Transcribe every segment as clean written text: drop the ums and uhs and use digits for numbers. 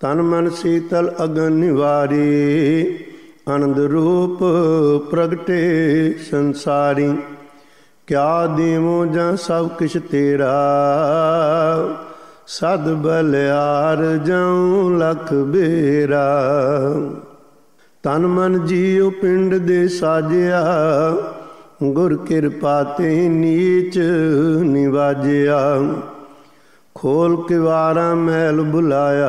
तन मन शीतल अगन निवारी, आनंद रूप प्रगटे संसारी। क्या देवो जा सब किश तेरा, सद बलिहार जाऊं लख बेरा। तन मन जीव पिंड दे साजिया, गुर किरपा ते नीच निवाजिया। खोल किवारा महल बुलाया,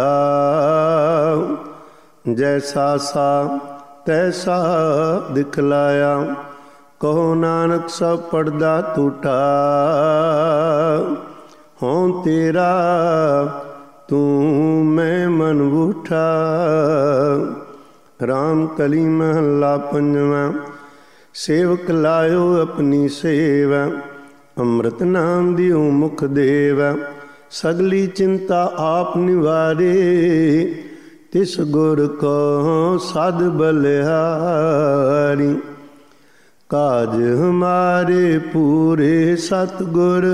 जैसा सा तैसा दिखलाया। कहो नानक सब पड़दा टूटा, हों तेरा तू मैं मन बूठा। राम कली महला पंजवा। सेवक लायो अपनी सेवा, अमृत नाम दियो मुख देवा। सगली चिंता आप निवारे, तिस गुर को सद बलिहारी। काज हमारे पूरे सतगुर,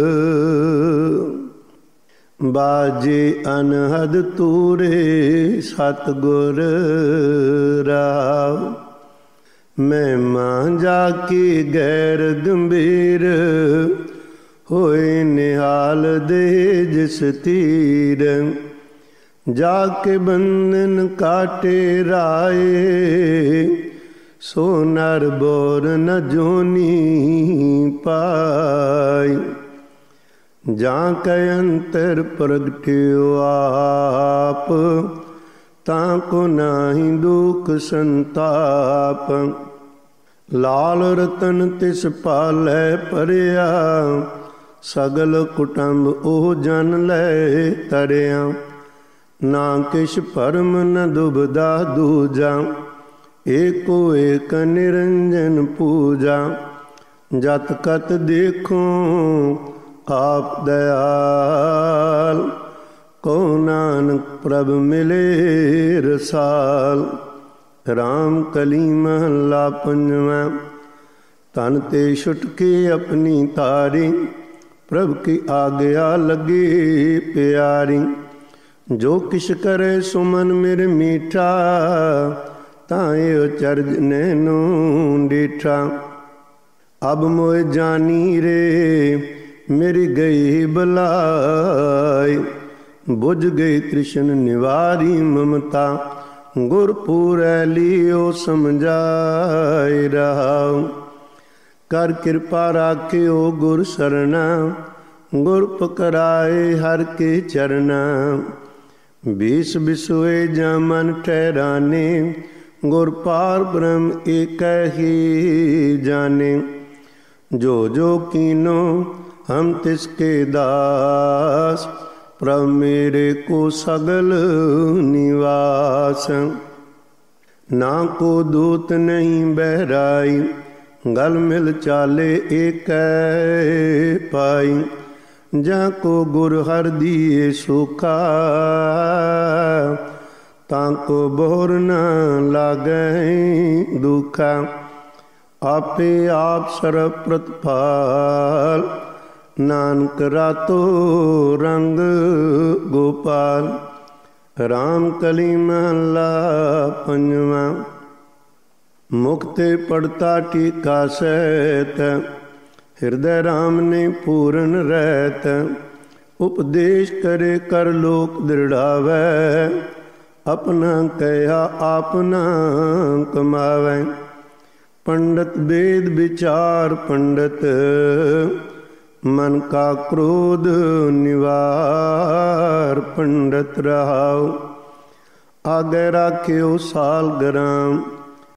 बाजे अनहद तूरे सतगुर राव। महिमा जाके गैर गंभीर, होए निहाल दे जिस तीर। जाके बंधन काटे राए, सो नर बोर न जोनी पाई। जां कै अंतर प्रगट्यो आप, ताको नाही दुख संताप। लाल रतन तिस पालै परिया, सगल कुटुंब ओ जन लै तरिया। ना किश भरम न दुबदा दूजा, एको एक निरंजन पूजा। जत कत देखो आप दयाल, को नानक प्रभ मिले रसाल। राम कली महला पंजवा। तन ते छुटके अपनी तारी, प्रभ की आज्ञा लगे प्यारी। जो किश करे सुमन मेरे मीठा, ताए चरज नैनो डीठा। अब मोए जानी रे मेरी गई बलाई, बुझ गई तृष्ण निवारी ममता। गुरपुरै लियो समझाए रहाओ, कर कृपा राख्यो गुर सरना। गुर पकड़ाए हर के चरना, बीस बिसोए जा मन ठहराने। गुर पार ब्रह्म एक ही जाने। जो जो कीनो हम तिसके दास, प्रभु मेरे को सगल निवास। ना को दूत नहीं बहराई, गल मिल चाले एक पाई। जाको गुर हर दिए सुखा, ताको बोर न लागे दुखा। आपे आप सर्व प्रतिपाल, नानक रातो रंग गोपाल। राम कली महला पंजवा। मुक्ते पड़ता टीका सैत, हृदय राम ने पूर्ण रहत। उपदेश करे कर लोक दृढ़ावै, अपना कहा आपना कमावै। पंडित वेद विचार पंडित, मन का क्रोध निवार पंडित रहाओ। आगे राख्यो साल ग्राम,